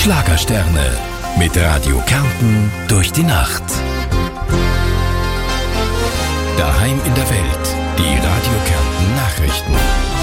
Schlagersterne mit Radio Kärnten durch die Nacht. Daheim in der Welt, die Radio Kärnten Nachrichten.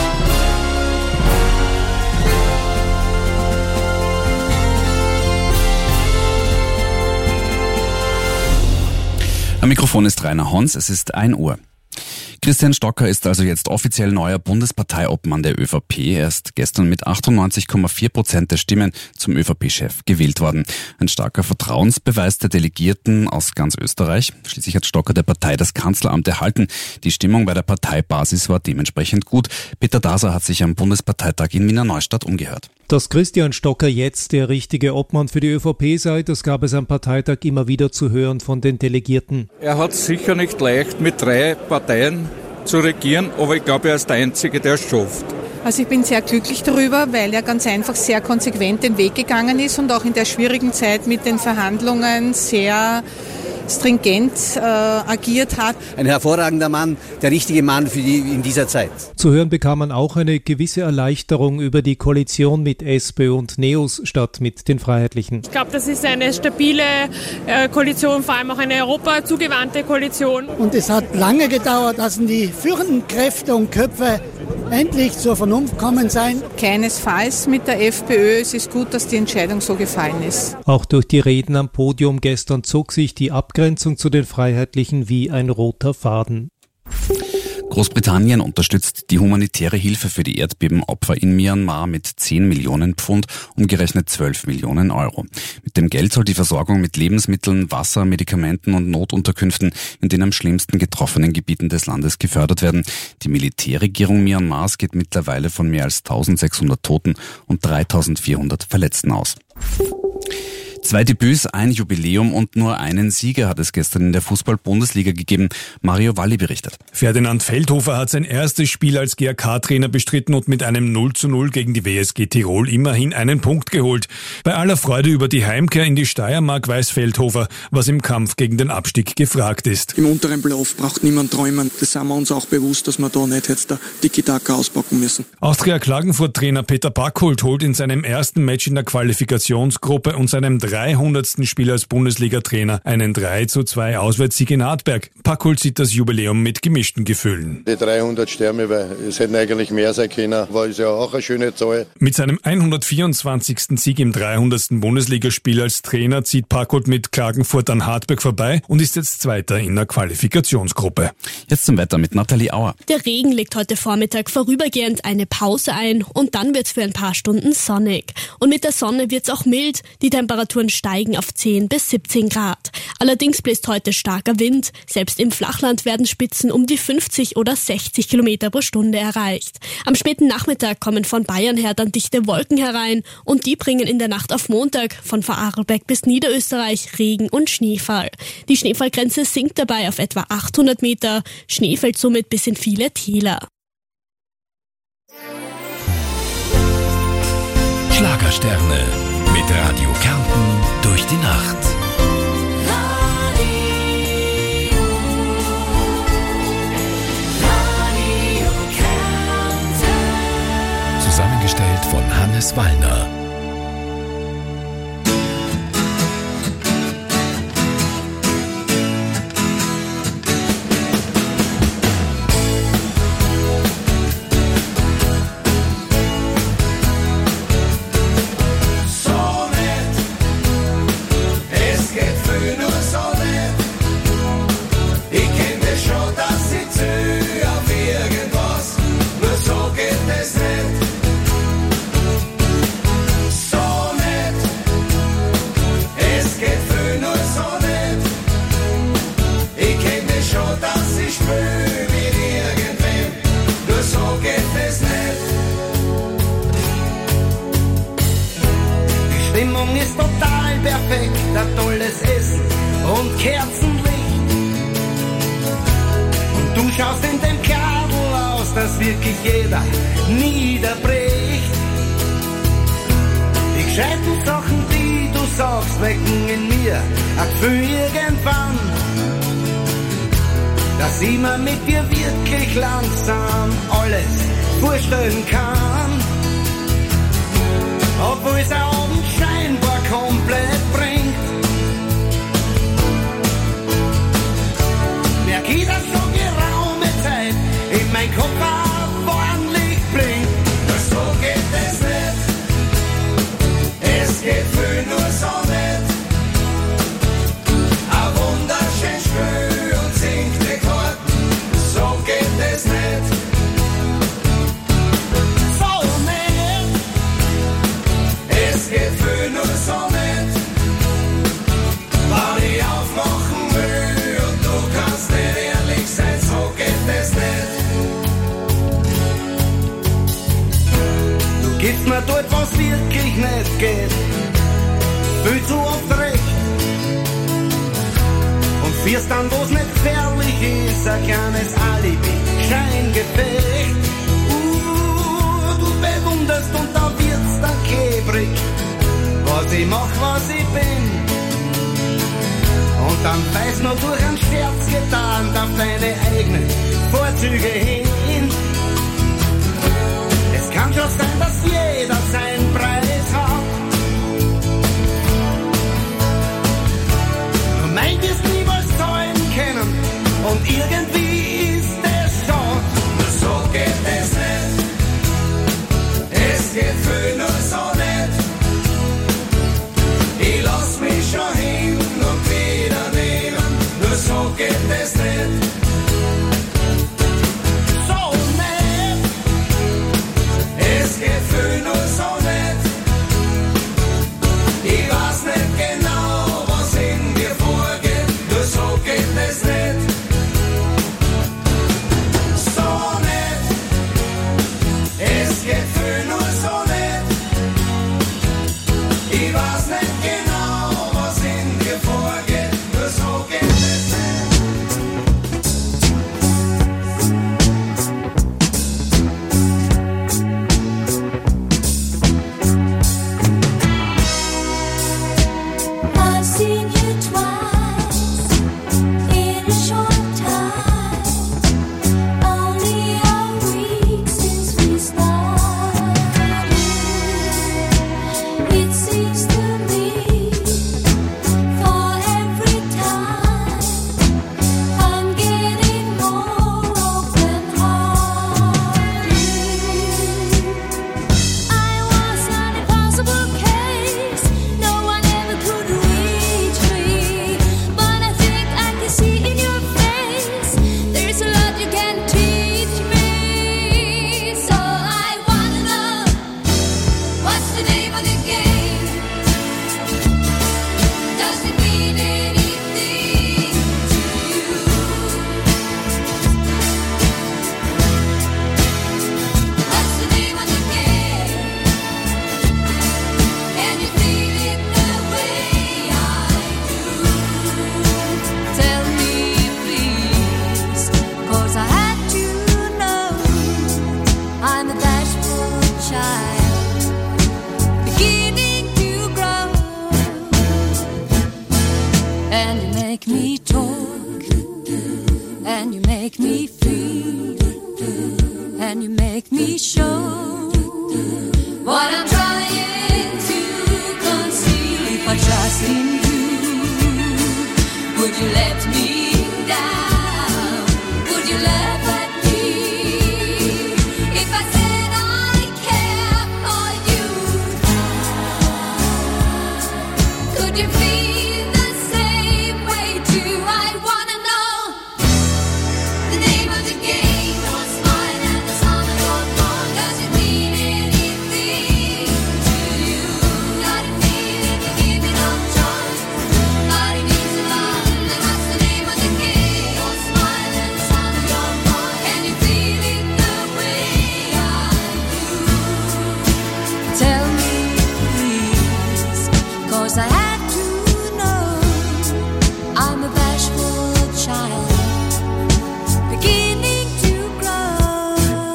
Am Mikrofon ist Rainer Hons, es ist 1 Uhr. Christian Stocker ist also jetzt offiziell neuer Bundesparteiobmann der ÖVP. Er ist gestern mit 98,4% der Stimmen zum ÖVP-Chef gewählt worden. Ein starker Vertrauensbeweis der Delegierten aus ganz Österreich. Schließlich hat Stocker der Partei das Kanzleramt erhalten. Die Stimmung bei der Parteibasis war dementsprechend gut. Peter Daser hat sich am Bundesparteitag in Wiener Neustadt umgehört. Dass Christian Stocker jetzt der richtige Obmann für die ÖVP sei, das gab es am Parteitag immer wieder zu hören von den Delegierten. Er hat es sicher nicht leicht, mit 3 Parteien zu regieren, aber ich glaube, er ist der Einzige, der es schafft. Also ich bin sehr glücklich darüber, weil er ganz einfach sehr konsequent den Weg gegangen ist und auch in der schwierigen Zeit mit den Verhandlungen sehr stringent agiert hat. Ein hervorragender Mann, der richtige Mann für in dieser Zeit. Zu hören bekam man auch eine gewisse Erleichterung über die Koalition mit SPÖ und NEOS statt mit den Freiheitlichen. Ich glaube, das ist eine stabile Koalition, vor allem auch eine europazugewandte Koalition. Und es hat lange gedauert, dass die führenden Kräfte und Köpfe endlich zur Vernunft kommen sein. Keinesfalls mit der FPÖ. Es ist gut, dass die Entscheidung so gefallen ist. Auch durch die Reden am Podium gestern zog sich die Abgrenzung zu den Freiheitlichen wie ein roter Faden. Großbritannien unterstützt die humanitäre Hilfe für die Erdbebenopfer in Myanmar mit 10 Millionen Pfund, umgerechnet 12 Millionen Euro. Mit dem Geld soll die Versorgung mit Lebensmitteln, Wasser, Medikamenten und Notunterkünften in den am schlimmsten getroffenen Gebieten des Landes gefördert werden. Die Militärregierung Myanmars geht mittlerweile von mehr als 1600 Toten und 3400 Verletzten aus. 2 Debüts, ein Jubiläum und nur einen Sieger hat es gestern in der Fußball-Bundesliga gegeben. Mario Walli berichtet. Ferdinand Feldhofer hat sein erstes Spiel als GAK-Trainer bestritten und mit einem 0:0 gegen die WSG Tirol immerhin einen Punkt geholt. Bei aller Freude über die Heimkehr in die Steiermark weiß Feldhofer, was im Kampf gegen den Abstieg gefragt ist. Im unteren Playoff braucht niemand träumen. Das sind wir uns auch bewusst, dass wir da nicht jetzt der Tiki-Taka auspacken müssen. Austria Klagenfurt-Trainer Peter Backholt holt in seinem ersten Match in der Qualifikationsgruppe und seinem 300. Spiel als Bundesliga-Trainer einen 3:2 Auswärtssieg in Artberg. Backholt sieht das Jubiläum mit gemischten Gefühlen. Die 300 Sterne, weil es hätten eigentlich mehr sein können, war es ja auch eine schöne Zahl. Mit seinem 124. Sieg im 300. Bundesligaspiel als Trainer zieht Backholt mit Klagenfurt an Hartberg vorbei und ist jetzt Zweiter in der Qualifikationsgruppe. Jetzt zum Wetter mit Nathalie Auer. Der Regen legt heute Vormittag vorübergehend eine Pause ein und dann wird's für ein paar Stunden sonnig. Und mit der Sonne wird's auch mild. Die Temperaturen steigen auf 10 bis 17 Grad. Allerdings bläst heute starker Wind. Selbst im Flachland werden Spitzen um die 50 oder 60 Kilometer pro Stunde erreicht. Am späten Nachmittag kommen von Bayern her dann dichte Wolken herein und die bringen in der Nacht auf Montag von Vorarlberg bis Niederösterreich Regen und Schneefall. Die Schneefallgrenze sinkt dabei auf etwa 800 Meter. Schnee fällt somit bis in viele Täler. Schlagersterne mit Radio Kärnten durch die Nacht. Radio Kärnten. Zusammengestellt von Hannes Wallner. Stimmung ist total perfekt, ein tolles Essen und Kerzenlicht. Und du schaust in dem Kleidl aus, dass wirklich jeder niederbricht. Die gescheiten Sachen, die du sagst, wecken in mir ein Gefühl irgendwann, dass ich mir mit dir wirklich langsam alles vorstellen kann. Obwohl es ein Abend scheinbar Kopf auf ordentlich blinkt. Nur so geht es nicht. Es geht viel nur so nicht. Ein wunderschön Spiel und singt die Karten. So geht es nicht. So nicht. Es geht viel nur so nicht. Weil ich aufmachen will und du kannst nicht ehrlich sein. So geht es nicht. Du gibst mir dort, was wirklich nicht geht. Viel zu oft recht. Und führst dann, wo's nicht gefährlich ist, ein kleines Alibi, Scheingefecht. Du bewunderst und da wird's dann klebrig, was ich mach, was ich bin. Und dann weiß nur durch einen Scherz getan auf deine eigenen Vorzüge hin. Es kann schon sein, dass jeder seinen Preis hat. Nur mein wirst niemals zahlen können. Und irgendwie ist es schon. Nur so geht es nicht. Es geht viel nur so nicht. Ich lass mich schon hin und wieder nehmen. Nur so geht es nicht. So nicht. Es geht viel nur so nicht. Ich weiß nicht genau, was in dir vorgeht. Nur so geht es nicht. So nicht. Es geht viel nur so nicht. Ich weiß nicht genau, was in dir vorgeht. Nur so geht es nicht. I've seen you twice in a short time. Only a week since we started. It seems to me for every time I'm getting more open-hearted. I was an impossible case. No one ever could reach me. But I think I can see in your face there's a lot you can teach me. So I wanna know, what's the name of the game? Does it mean anything to you? What's the name of the game? Can you feel it the way I do? Tell me please, 'cause I had to know. I'm a bashful child, beginning to grow. And you make me talk, and you make me feel, and you make me show what I'm trying to conceal. If I trust in you, would you let me down? Would you laugh at me? If I said I care for you, could you feel the same way too? I wanna know the name of the game. What's mine and the song I wrote for? Does it mean anything to you? Got a feeling you give me no choice. Body needs a lot. And what's the name of the game? What's mine and the song I wrote for? Can you feel it the way I do? Tell me please, 'cause I had to know. I'm a bashful child, beginning to grow.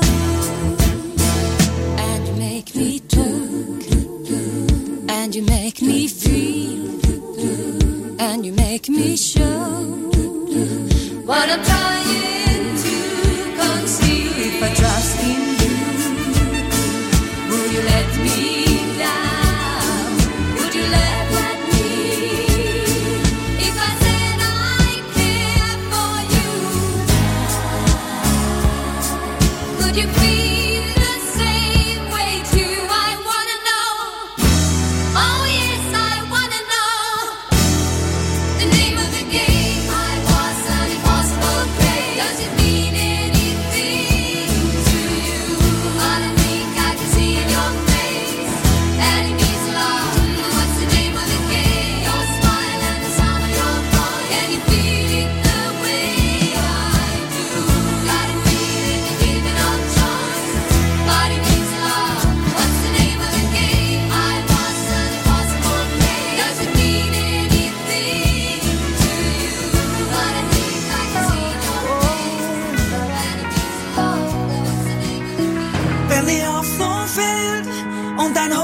And you make me talk, and you make me feel, and you make me show what I'm trying to conceal. If I trust in you, will you let me down? Would you laugh at me? If I said I care for you, und dein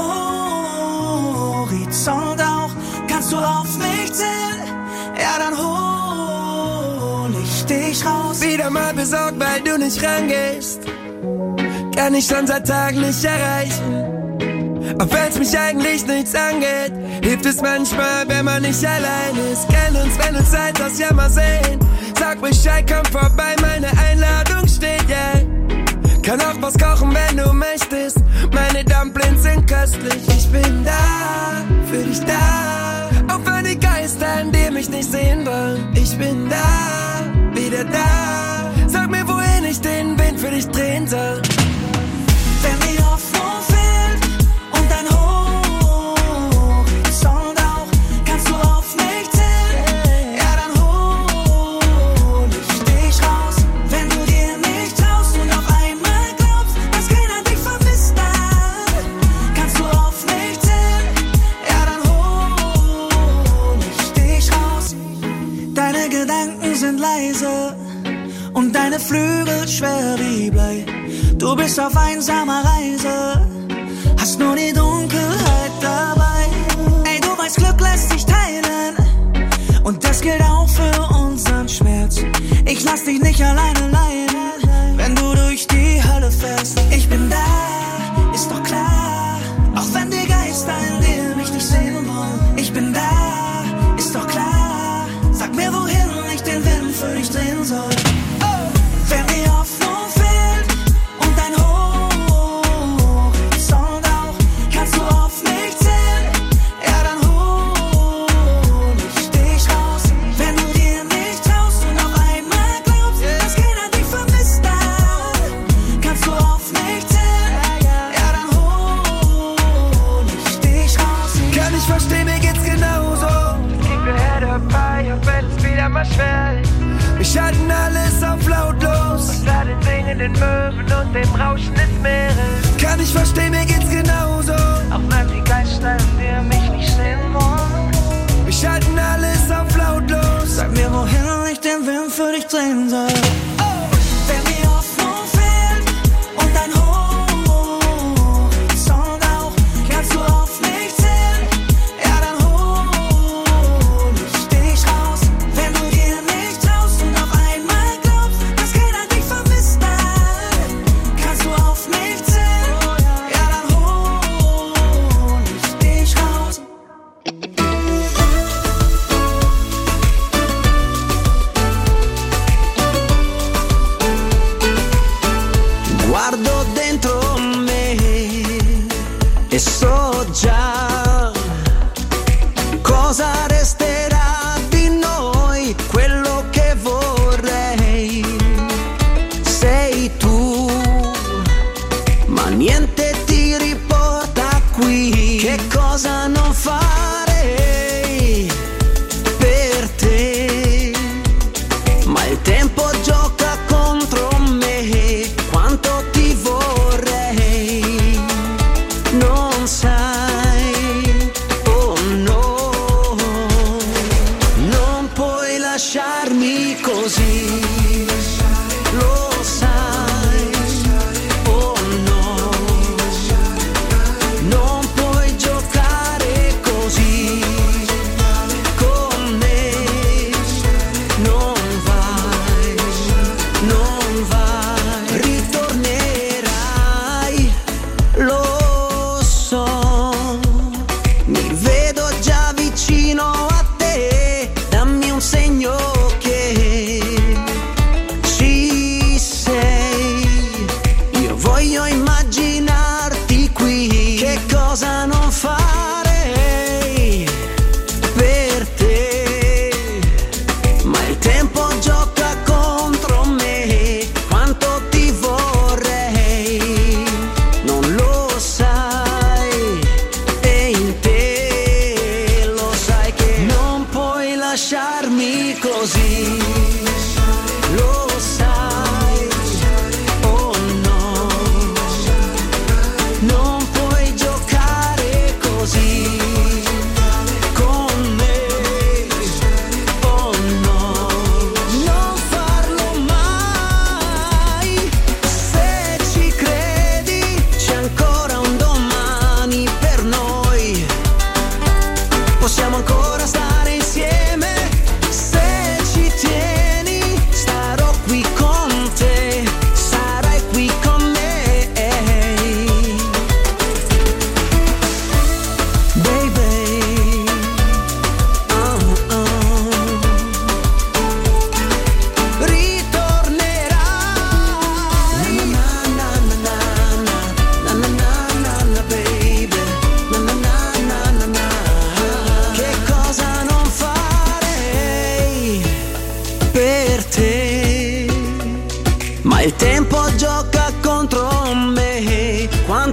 Horizont auch. Kannst du auf mich zählen? Ja, dann hol ich dich raus. Wieder mal besorgt, weil du nicht rangehst. Kann ich schon seit Tagen nicht erreichen. Auch wenn's mich eigentlich nichts angeht, hilft es manchmal, wenn man nicht allein ist. Kenn uns, wenn du Zeit hast, ja mal sehen. Sag Bescheid, komm vorbei, meine Einladung steht, yeah. Kann auch was kochen, wenn du möchtest. Meine Dumplings sind köstlich. Ich bin da, für dich da. Auch wenn die Geister in dir mich nicht sehen wollen. Ich bin da, wieder da. Sag mir, wohin ich den Wind für dich drehen soll. Wenn die Hoffnung fehlt und dein Horizont auch, kannst du auf mich zählen? Ja, dann hol ich dich raus. Wenn du dir nicht traust und auf einmal glaubst, dass keiner dich vermisst hat, kannst du auf mich zählen? Ja, dann hol ich dich raus. Deine Gedanken sind leise und deine Flügel schwer wie Blei. Du bist auf einsamer Reise, hast nur die Dunkelheit dabei. Ey, du weißt, Glück lässt sich teilen und das gilt auch für unseren Schmerz. Ich lass dich nicht alleine leiden, wenn du durch die Hölle fährst. Ich bin da, ist doch klar, auch wenn die Geister in dir mich nicht sehen wollen. Ich bin da, ist doch klar, sag mir, wohin ich den Wind für dich drehen soll. Wenn die Hoffnung fehlt und dein Horizont auch, kannst du auf mich zählen? Ja, dann hol ich dich raus. Wenn du dir nicht traust und auf einmal glaubst, dass keiner dich vermisst hat, kannst du auf mich zählen? Ja, dann hol ich dich raus. Kann ich verstehen, mir geht's genauso. Ich bin dabei, auch wenn es wieder mal schwer ist. Wir schalten alles auf lautlos. Unter den singenden Möwen und dem Rauschen des Meeres. Kann ich verstehen, mir geht's genauso. Auch wenn die Geister in dir mich nicht sehen wollen. Wir schalten alles auf lautlos. Sag mir, wohin ich den Wind für dich drehen soll. Wenn die Hoffnung fehlt und dein Horizont auch, kannst du auf mich zählen? Ja, dann hol ich dich raus. Wenn du dir nicht traust und auf einmal glaubst, dass keiner dich vermisst hat, kannst du auf mich zählen? Ja, dann hol ich dich raus. Guardo dentro me e so già cosa resterà di noi. Quello che vorrei sei tu, ma niente ti riporta qui. Che cosa non farei per te, ma il tempo gioca contro me. Quanto ti vorrei, non sai, oh no, non puoi lasciarmi così, lo sai, oh no, non puoi giocare così con me, non vai, ritornerai, lo so, mi vedo già vicino a te, dammi un segno che ci sei, io voglio immaginarti qui. Che cosa non farei per te, ma il tempo gioca contro me. Quanto ti vorrei, non lo sai, e in te lo sai che non puoi lasciarmi così, lo sai, oh no, non puoi giocare così con me, oh no, non farlo mai. Se ci credi c'è ancora un domani.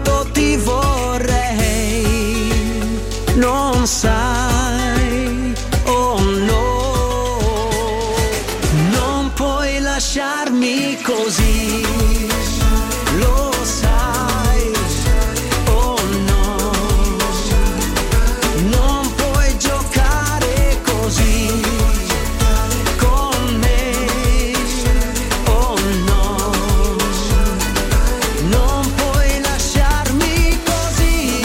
quanto ti vorrei, non sai, oh no, non puoi lasciarmi così, lo sai, oh no, non puoi giocare così con me, oh no, non puoi lasciarmi così.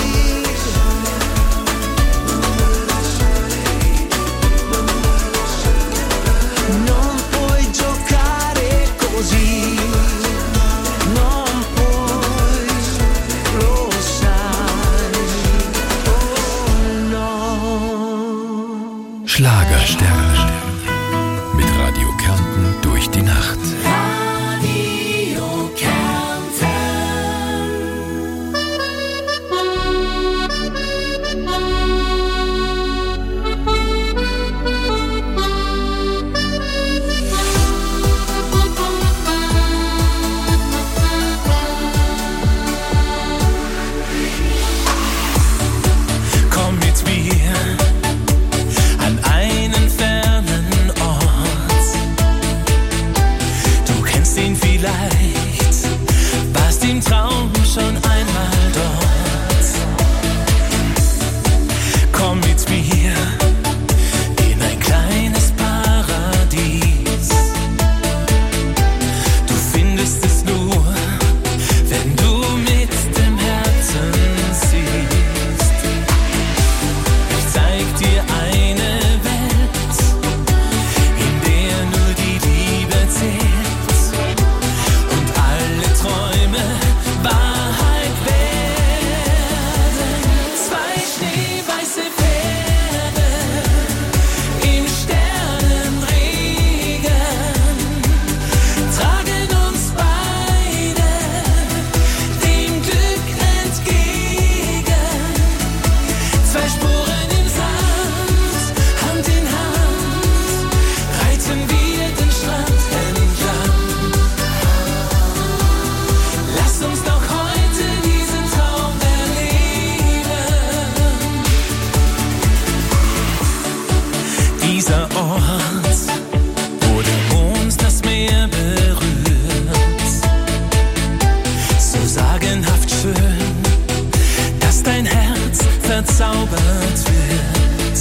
Non puoi giocare così, non puoi, lo sai, oh no. Schlagerstern mit Radio Kärnten durch die Nacht. Radio Komm mit mir an einen fernen Ort. Du kennst ihn vielleicht, warst im Traum schon einmal dort. Komm mit mir in ein kleines Paradies. Du findest es nur, wenn du mit dem Herzen siehst. Ich zeig dir eine Welt, in der nur die Liebe zählt und alle Träume Wahrheit werden. Zwei schneeweiße Pferde im Sternenregen tragen uns beide dem Glück entgegen. Zwei Spuren im Sand, Hand in Hand, reiten wir den Strand entlang. Lass uns doch heute diesen Traum erleben. Dieser Ort, wo der Mond das Meer berührt, so sagenhaft schön, dass dein Herz verzaubert wird.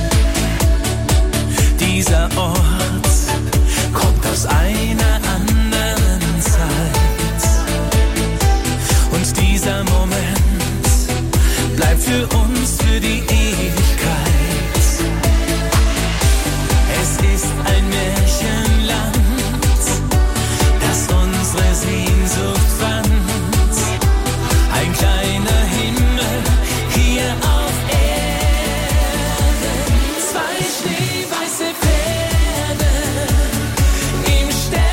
Dieser Ort kommt aus einer anderen Zeit. Und dieser Moment bleibt für uns für die Ewigkeit. Es ist ein Märchenland, das unsere Sehnsucht fand. Ein kleiner Himmel hier auf Erden. Zwei schneeweiße Pferde im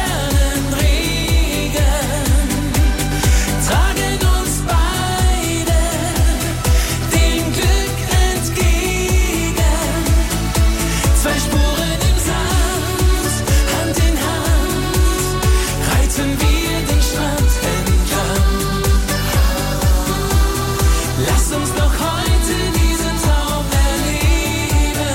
Sternenregen tragen uns beide dem Glück entgegen. Zwei Spuren im Sand, Hand in Hand, reiten wir den Strand entlang. Lass uns doch heute diesen Traum erleben.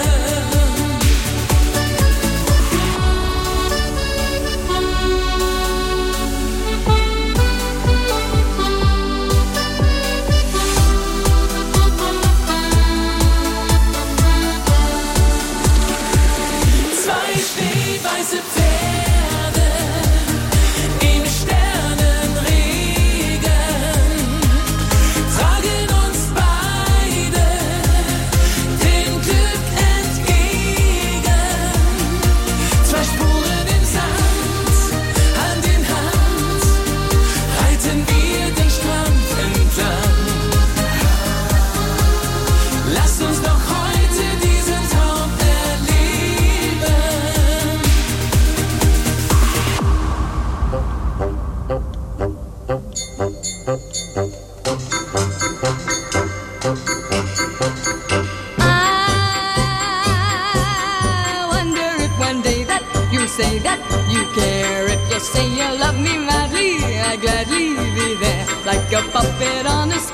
Zwei schneeweiße Pferde im Sternenregen tragen uns beide dem Glück entgegen. Zwei Spuren im Sand, Hand in Hand, reiten wir den Strand entlang. Lass uns doch heute diesen Traum erleben. I wonder if one day that you say that you care, if you say you love me madly, I'd gladly be there like a puppet on a string.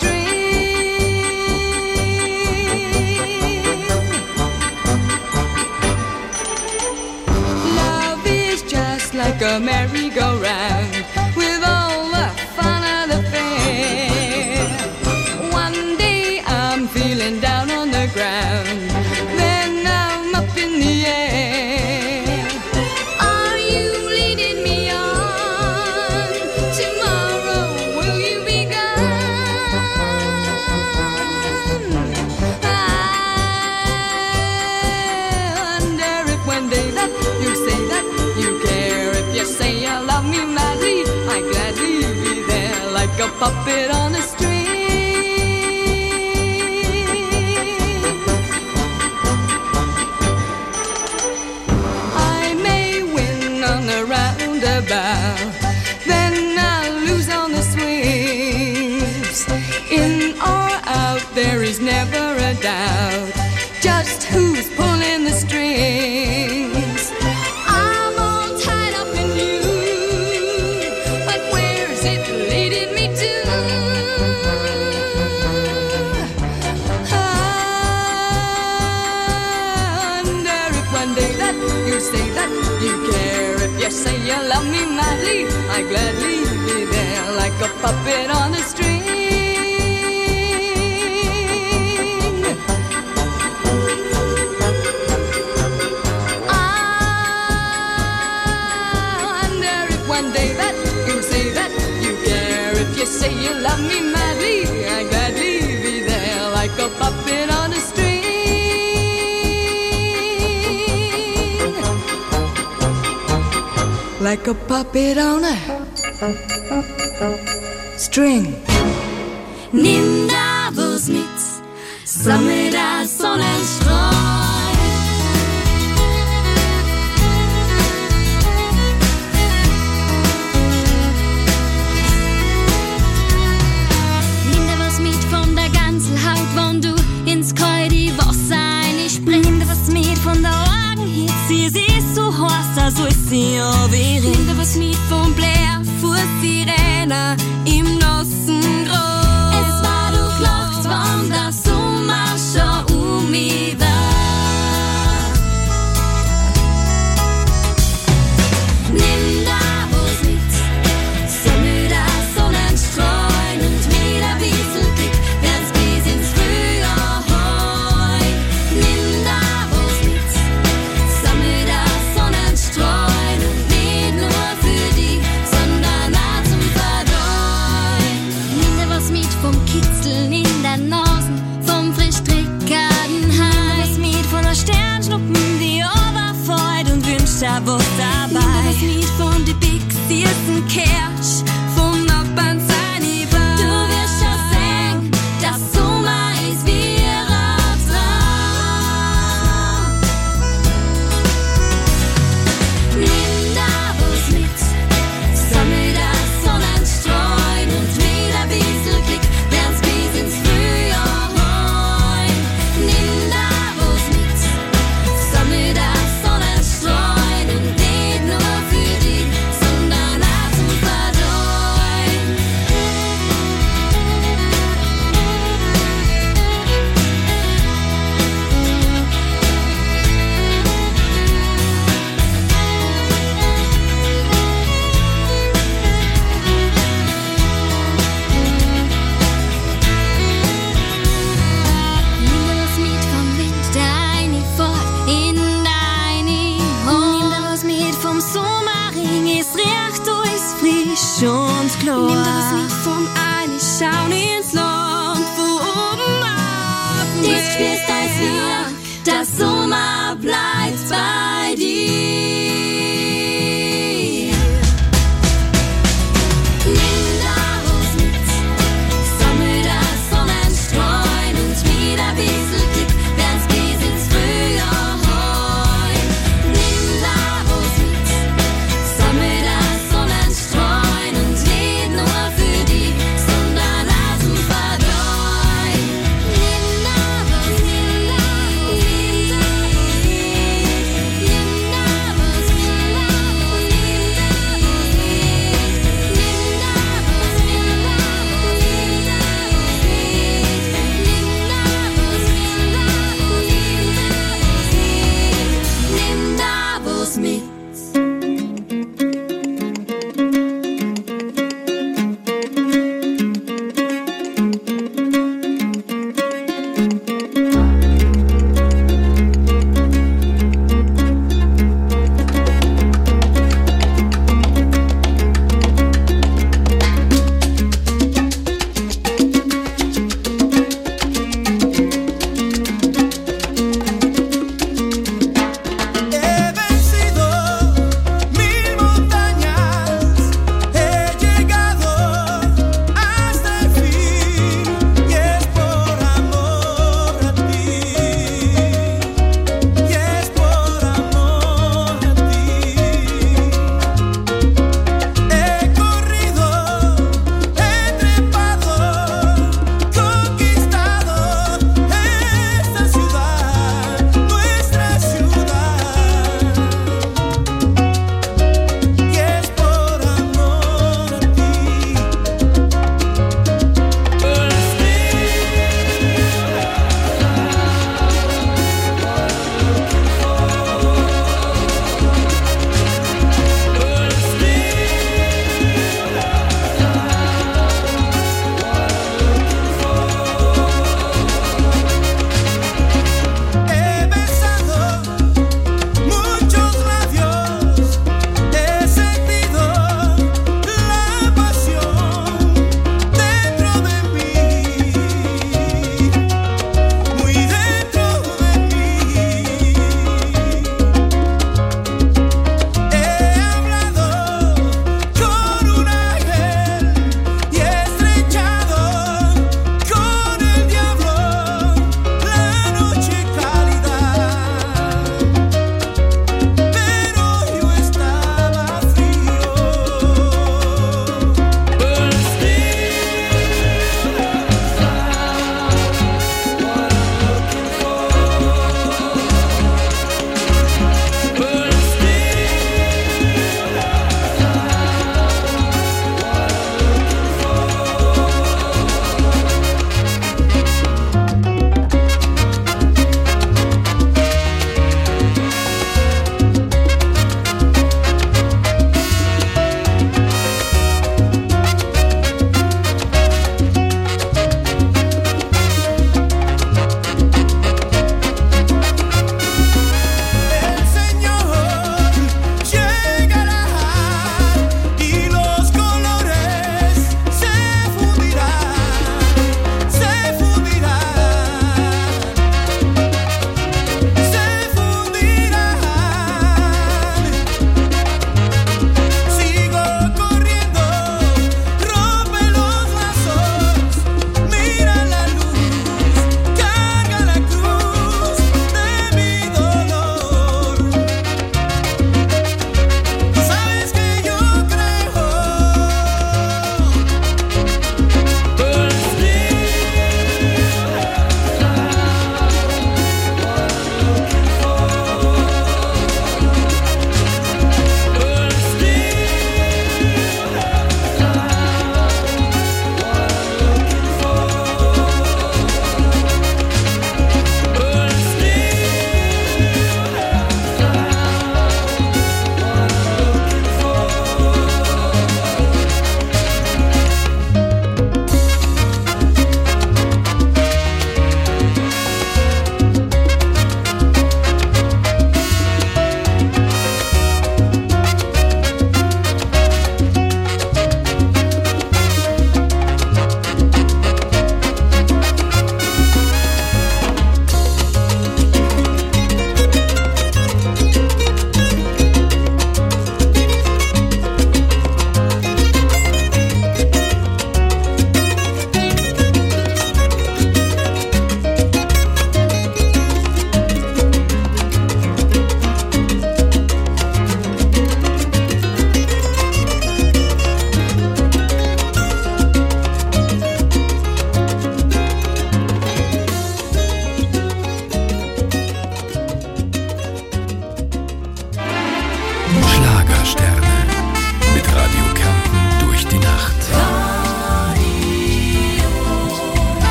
puppet on a string. I may win on the roundabout, then I'll lose on the sweeps. In or out, there is never a doubt just who's pulling the strings. I'm all tied up in you, but where's it leading me to? I wonder if one day that you say that you care. If you say you love me madly, I gladly be there like a puppet on a string. One day that you say that you care. If you say you love me madly, I gladly be there like a puppet on a string. Like a puppet on a string. Nimm Davos mit, sammel das Sonnenstreu. Wenn du ins kalte Wasser reinspringst, nimm dir was mit von der Augenhitze, sie ist so heiß, also ist sie ja wie Nimm dir was mit vom Blair, vor Sirene im nassen Gras. Es war durchlocht, wann der Sommer schon um mich war. Nimm da was mit, sammel das Sonnenstrahlen und mit ein bisschen Glück werd's bis ins Frühjahr heut. Nimm da was mit, sammel das Sonnenstrahlen und nicht nur für dich,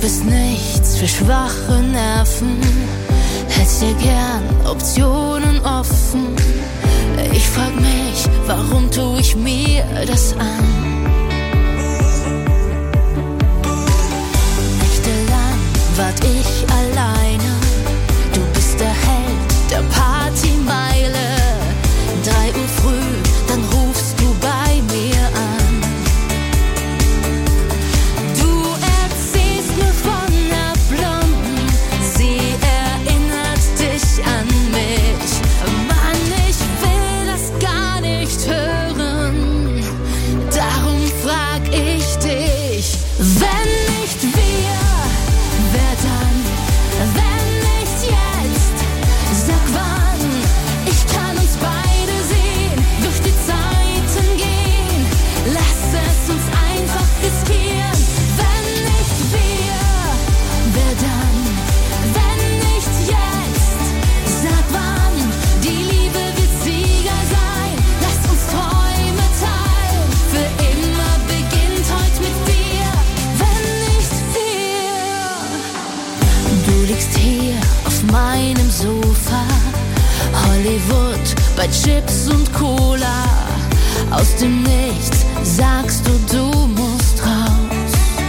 bist nichts für schwache Nerven. Hättest dir gern Optionen offen. Ich frag mich, warum tu ich mir das an? Nächtelang wart ich alleine. Du bist der Held der Partymeile. 3 Uhr früh, dann rufst du bei mir an. Du erzählst mir von der Blonden, sie erinnert dich an mich. Mann, ich will das gar nicht hören, darum frag ich dich. Wenn nicht wir, wer dann? Wenn nicht jetzt, sag wann. Ich kann uns beide sehen, durch die Zeiten gehen. Lass es uns einfach riskieren. Wenn nicht wir, wer dann? Wenn nicht jetzt, sag wann. Die Liebe wird Sieger sein. Lass uns Träume teilen. Für immer beginnt heute mit dir. Wenn nicht wir. Du liegst hier auf meinem Sofa. Hollywood bei Chips und Cola. Aus dem Nichts sagst du, du musst raus.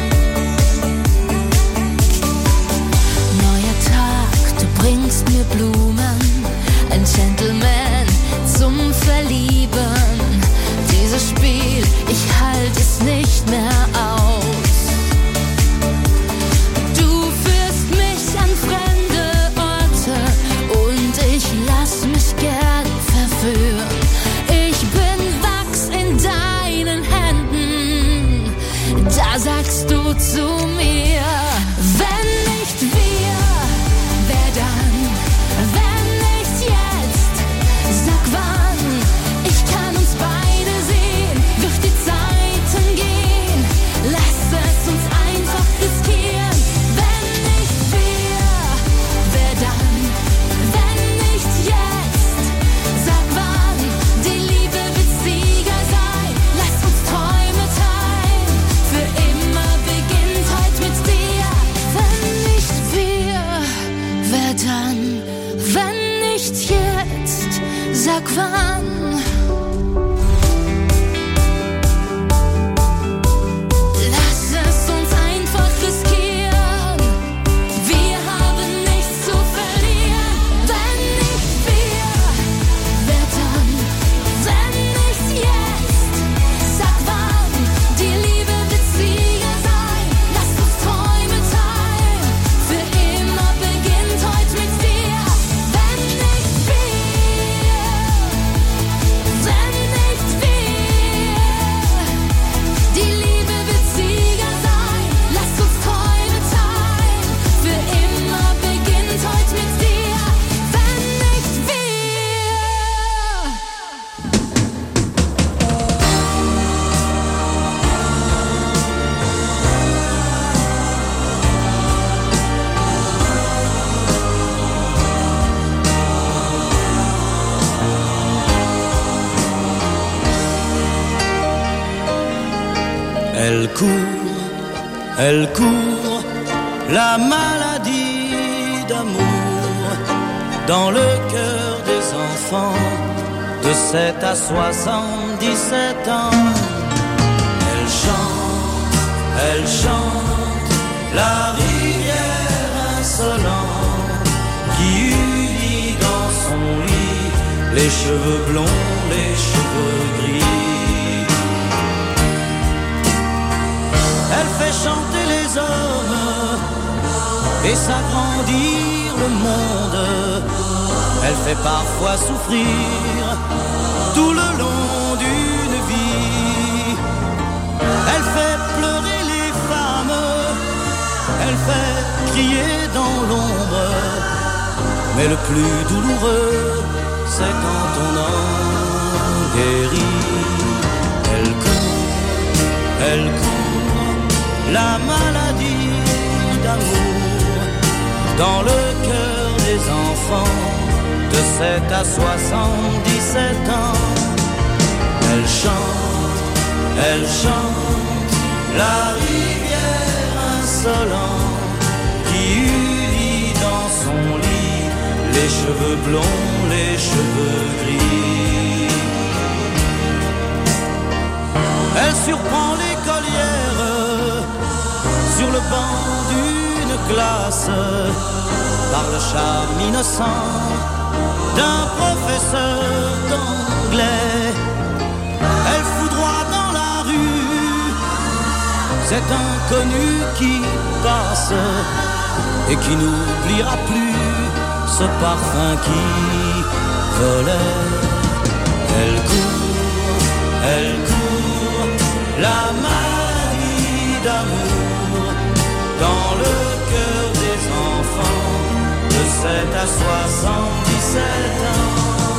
Neuer Tag, du bringst mir Blumen. Ein Gentleman zum Verlieben. Dieses Spiel, ich halt es nicht mehr aus. Du führst mich an fremde Orte und ich lass mich gern verführen. Ich bin Wachs in deinen Händen, da sagst du zu mir. Wenn nicht wir, wer dann? Wenn nicht jetzt, sag wann. Ich kann uns beide sehen, durch die Zeiten gehen. Lass es uns einfach riskieren. Wenn nicht wir, wer dann? Wenn nicht jetzt, sag wann. Die Liebe wird Sieger sein. Lass uns Träume teilen. Für immer beginnt heute mit dir. Wenn nicht wir, wer dann? Wenn nicht jetzt, sag wann. Lass es uns einfach riskieren. Wir haben nichts zu verlieren. Wenn nicht wir, wer dann? Wenn nicht jetzt, sag wann. Die Liebe wird Sieger sein. Lass uns Träume teilen. Für immer beginnt heute mit dir. Wenn nicht wir, wenn nicht wir. Die Liebe wird Sieger sein. Lass uns Träume teilen. Für immer beginnt heute mit dir. Wenn nicht wir. Elle court, la maladie d'amour dans le cœur des enfants de 7 à 77 ans. Elle chante la rivière insolente qui unit dans son lit les cheveux blonds, les cheveux gris. Elle fait chanter les hommes et s'agrandir le monde. Elle fait parfois souffrir tout le long d'une vie. Elle fait pleurer les femmes, elle fait crier dans l'ombre. Mais le plus douloureux, c'est quand on en guérit. Elle court, la maladie d'amour dans le cœur des enfants de 7 à 77 ans. Elle chante la rivière insolente blonds, les cheveux gris. Elle surprend l'écolière sur le banc d'une classe par le charme innocent d'un professeur d'anglais. Elle foudroie dans la rue cet inconnu qui passe et qui n'oubliera plus ce parfum qui volait. Elle court, la maladie d'amour dans le cœur des enfants de 7 à 77 ans.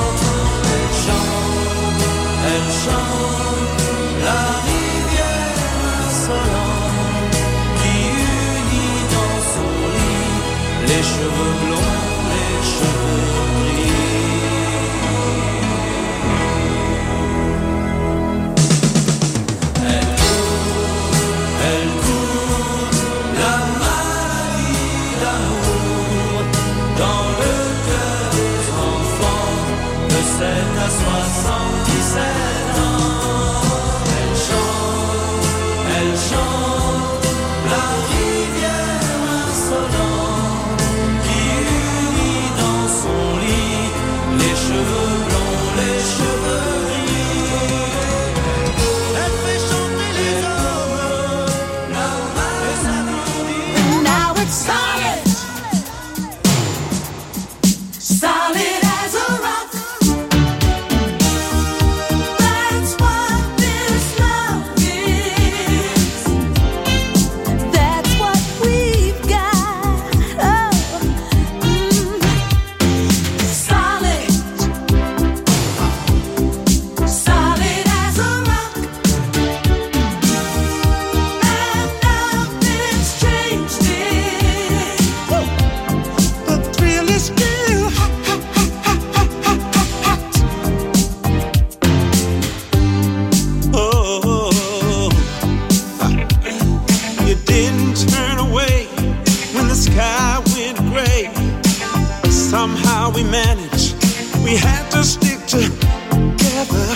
Elle chante la rivière insolente qui unit dans son lit les cheveux blonds, les cheveux gris. Elle court, la maladie d'amour dans le cœur des enfants de 7 à 77 ans. Elle chante la rivière insolente qui unit dans son lit les cheveux blonds, les cheveux gris. Elle fait chanter les hommes et s'applaudit. Now it's solid, solid as a rock. That's what this love is. That's what we've got. Oh, solid, solid as a rock. And nothing's changed it. The thrill is still hot. Oh, you didn't turn away when the sky went gray. Somehow we managed. We had to stick together.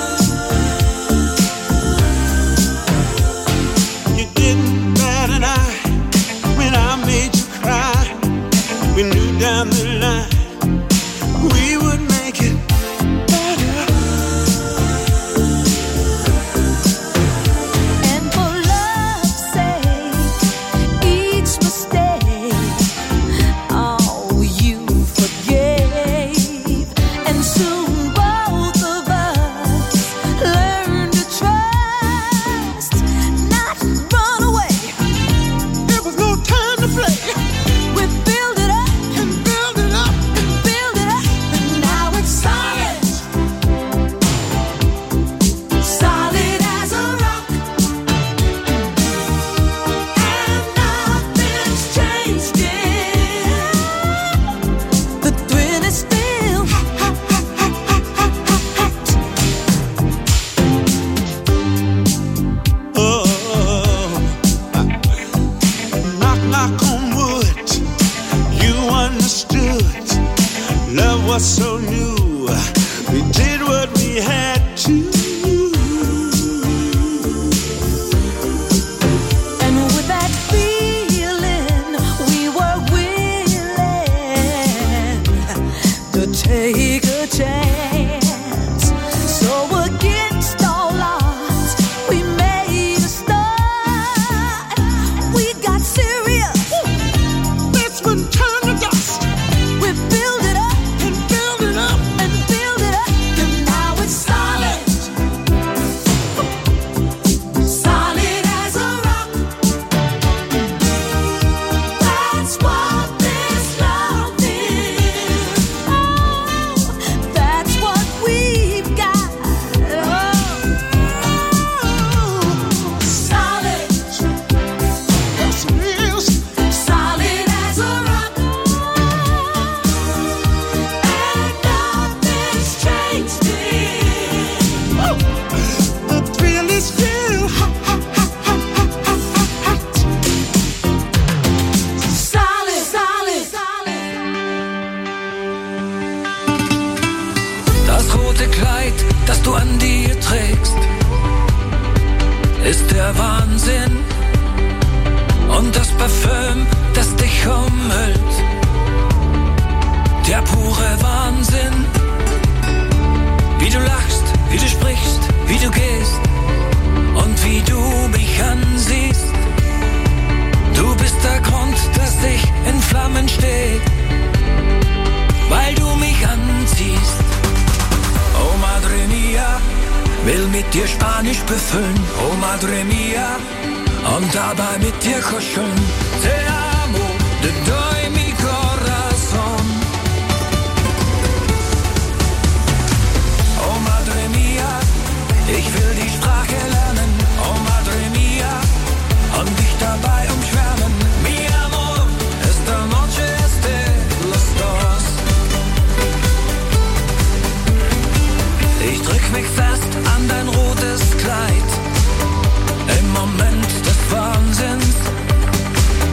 You didn't bat an eye when I made you cry. We knew down the line we would make it better. And for love's sake, each mistake, oh, you forgave. And soon both of us learned to trust, not run away. There was no time to play. We build it up and build it up and build it up, and now it's solid, solid as a rock. And nothing's changed it. The thrill is still hot. Oh, knock, knock on wood. You understood. Love was so new. We did what we had to. And with that feeling, we were willing to take a chance. So against all odds, we made a start. We got serious. That's when turn to dust. We build it up and build it up and build it up, and now it's solid. der Wahnsinn und das Parfüm, das dich umhüllt. Der pure Wahnsinn, wie du lachst, wie du sprichst, wie du gehst und wie du mich ansiehst. Du bist der Grund, dass ich in Flammen steh, weil du mich anziehst. Oh Madre Mia, will mit dir Spanisch befüllen. Oh Madre Mia, und dabei mit dir kuscheln. Te amo, te doy mi corazón. Oh Madre Mia, ich will die Sprache lernen. Oh Madre Mia, und dich dabei umschwärmen. Mi amor, esta noche es de los dos. Ich drück mich fest an dein rotes Kleid. Im Moment des Wahnsinns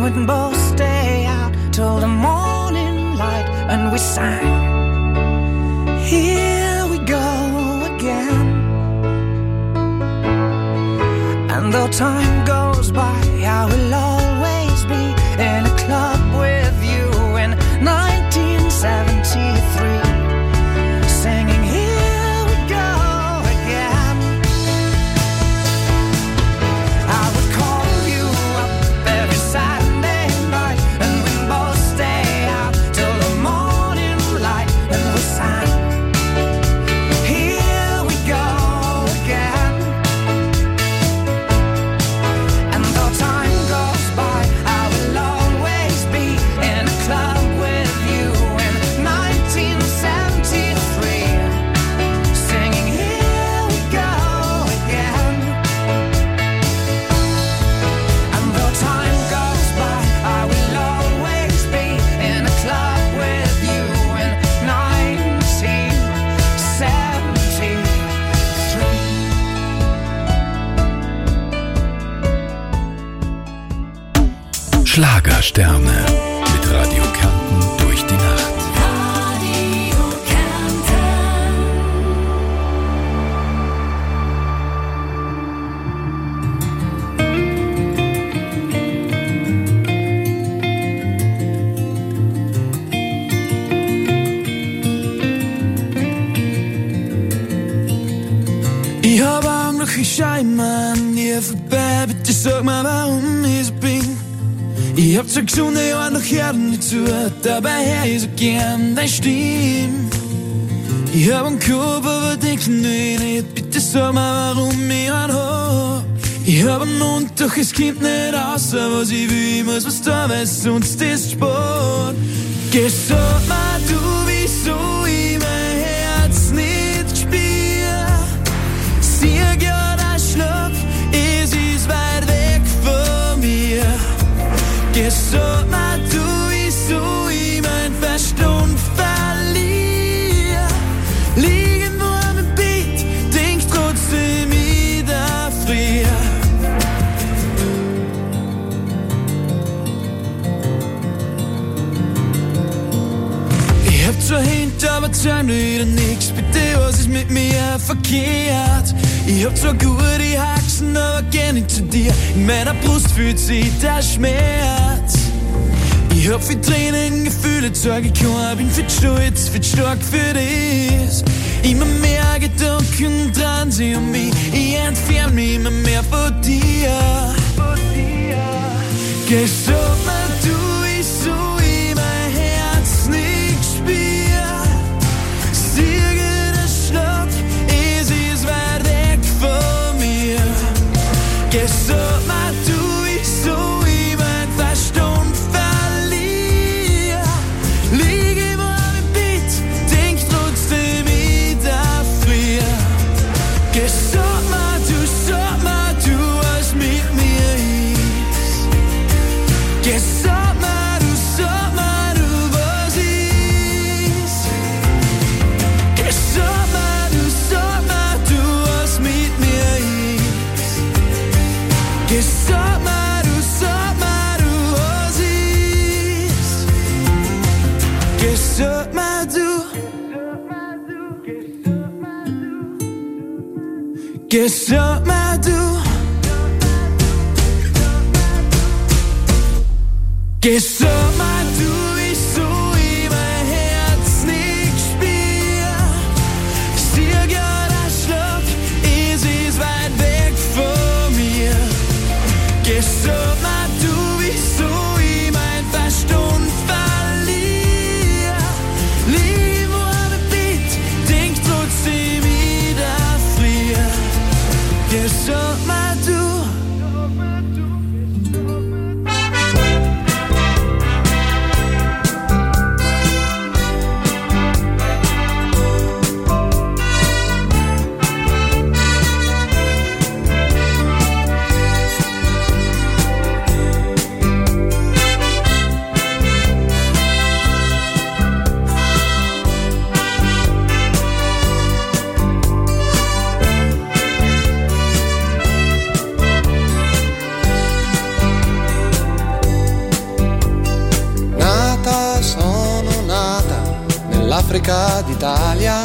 we can both stay out till the morning light. And we sang, here we go again. And though time goes by, I will always be in a club with you in 1973, singing here we go again. I would call you up every Saturday night, and we'd both stay out till the morning light. And we sang, here we go again. And though time goes by, I will always be in a club with you in 1973, singing here we go again. And though time goes by, I will always be in a club with you in 1973. Schlagersterne mit Radio Kärnten durch die Nacht. Ich hab Anglück, ich schau immer an dir vorbei. Bitte sag mir, warum ich so bin. Ich hab zwar gesunde Jahre, doch hör nicht zu. Dabei hör ich so gern deine Stimme. Ich hab einen Kopf, aber denk nur nicht. Bitte sag mir, warum ich einen hab. Ich hab einen Mund, doch es kommt nicht raus. Was ich will, ich muss was da, weil sonst ist Sport. Geh, sag mir du, wieso ich mein Herz nicht spür. Sieh grad ein Schluck, es ist weit weg von mir. Geh, sag mir du, wieso ich mein Verstand verliere. Lieg im warmen Bett, denk trotzdem wieder früher. Ich hab zwar hinter, aber zeig mir wieder nix. Bitte, was ist mit mir verkehrt? Ich hab zwar gute Haxen, aber geh nicht zu dir. In meiner Brust fühlt sich der Schmerz. Ich hab viel Tränen, Gefühle, zeig ich kann. Bin viel stolz, viel stark für das. Immer mehr Gedanken dran sie um mich. Ich entferne mich immer mehr von dir. Geh, sag mir du, wieso ich mein Herz nicht spür. Sieh den Schlag, es ist weit weg von mir. Geh, sag mir du, wieso ich mein Verstand verliere. Lieg im warmen Bett, denk trotzdem wieder früher. Geh, sag mir du, was mit mir ist. Geh, sag mir du, was ist. Geh, sag mir du, was mit mir ist. Geh, sag mir du, was ist. Geh, sag mir du. Geh, sag mir du. Geh, sag mir du, wieso ich mein Herz nicht spür. Sieh grad ein Schlag, es ist weit weg von mir. Geh, sag mir du, wieso ich mein Verstand verliere. Lieg im warmen Bett, denk trotzdem wieder früher. Geh, sag mir du. Africa d'Italia.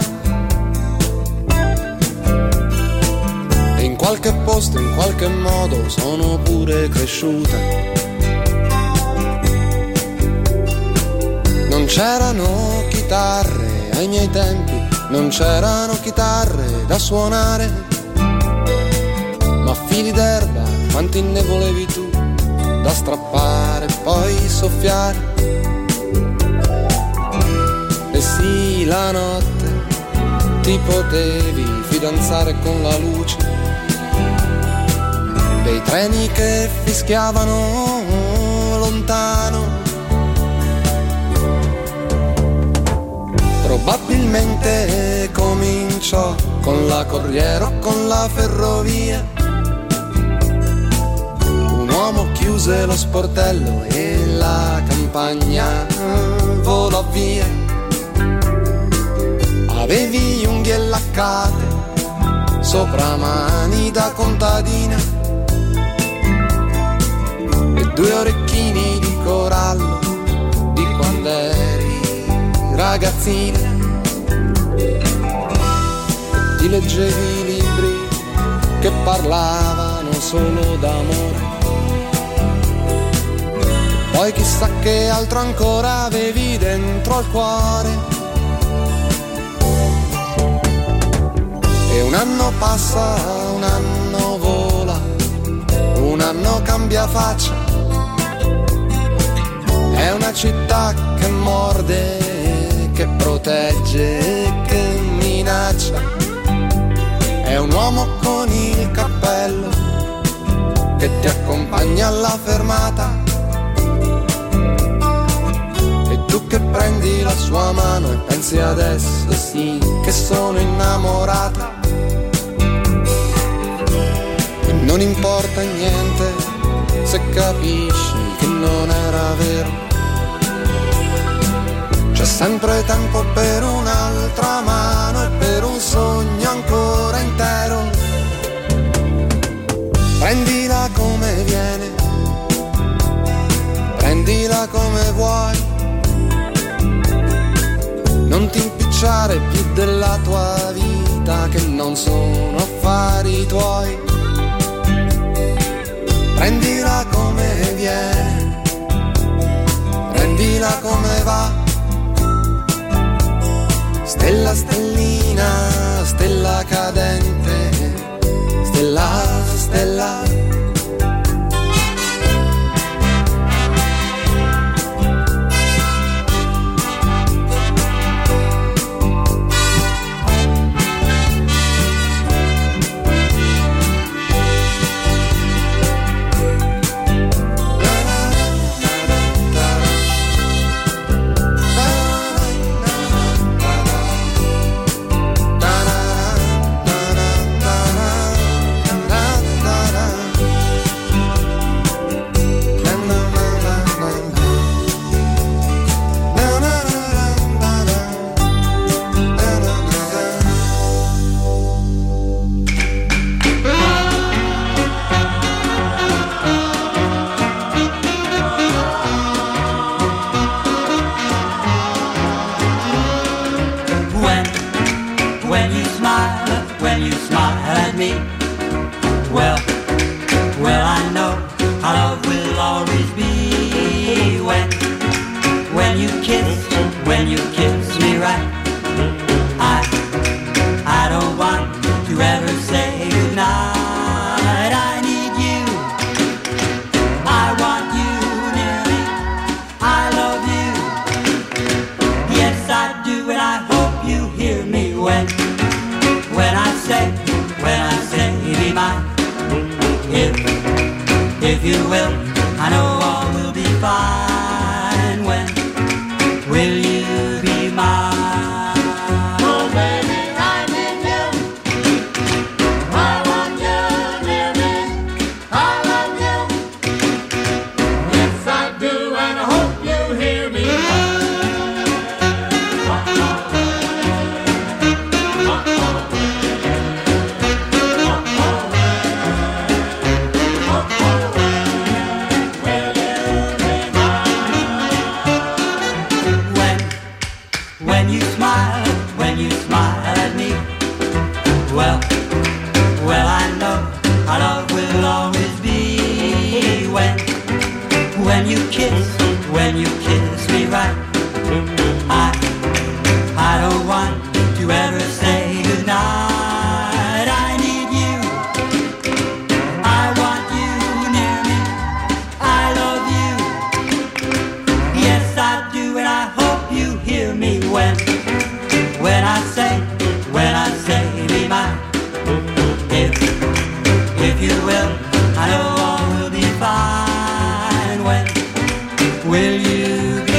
E in qualche posto, in qualche modo sono pure cresciuta. Non c'erano chitarre ai miei tempi, non c'erano chitarre da suonare, ma fili d'erba quanti ne volevi tu, da strappare e poi soffiare. E sì, la notte ti potevi fidanzare con la luce dei treni che fischiavano lontano. Probabilmente cominciò con la Corriere o con la ferrovia. Un uomo chiuse lo sportello e la campagna volò via. Avevi gli unghie laccate sopra mani da contadina e 2 orecchini di corallo di quando eri ragazzina. Ti leggevi libri che parlavano solo d'amore, poi chissà che altro ancora avevi dentro il cuore. E un anno passa, un anno vola, un anno cambia faccia. È una città che morde, che protegge, che minaccia. È un uomo con il cappello che ti accompagna alla fermata. E tu che prendi la sua mano e pensi adesso sì che sono innamorata. E non importa niente se capisci che non era vero. C'è sempre tempo per un'altra mano e per un sogno ancora intero. Prendila come viene, prendila come vuoi. Non ti impicciare più della tua vita, che non sono affari tuoi. Prendila come viene, prendila come va. Stella, stellina, stella cadente, stella, stella. you will. I know all will be fine. When will you be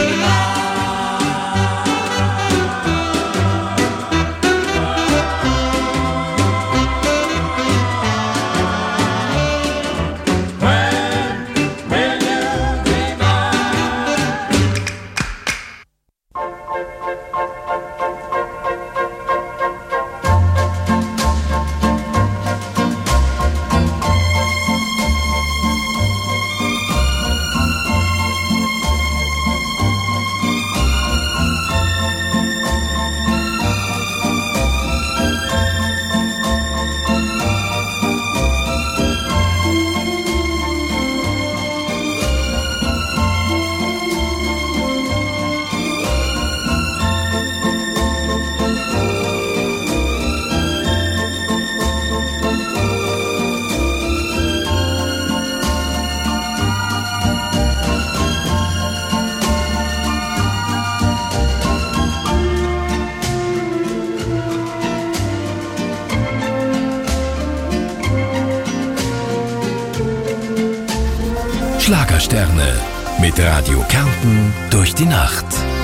Schlagersterne mit Radio Kärnten durch die Nacht.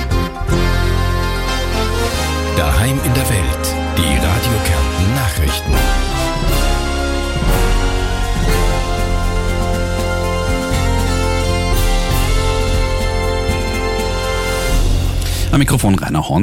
Daheim in der Welt, die Radio Kärnten Nachrichten. Am Mikrofon Rainer Horn.